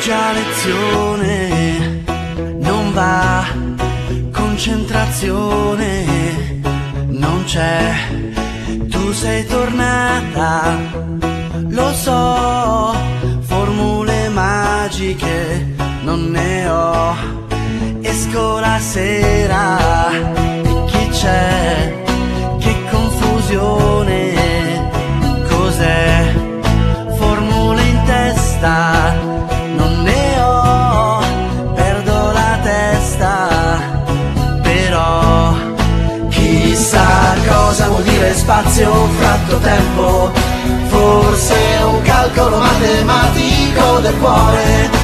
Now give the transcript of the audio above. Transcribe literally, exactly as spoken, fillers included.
già lezione, non va, concentrazione, non c'è, tu sei tornata, lo so, formule magiche non ne ho, esco la sera e chi c'è, che confusione, cos'è, formule in testa non ne ho, perdo la testa, però chissà cosa vuol dire spazio, fratto, tempo, forse un calcolo matematico del cuore.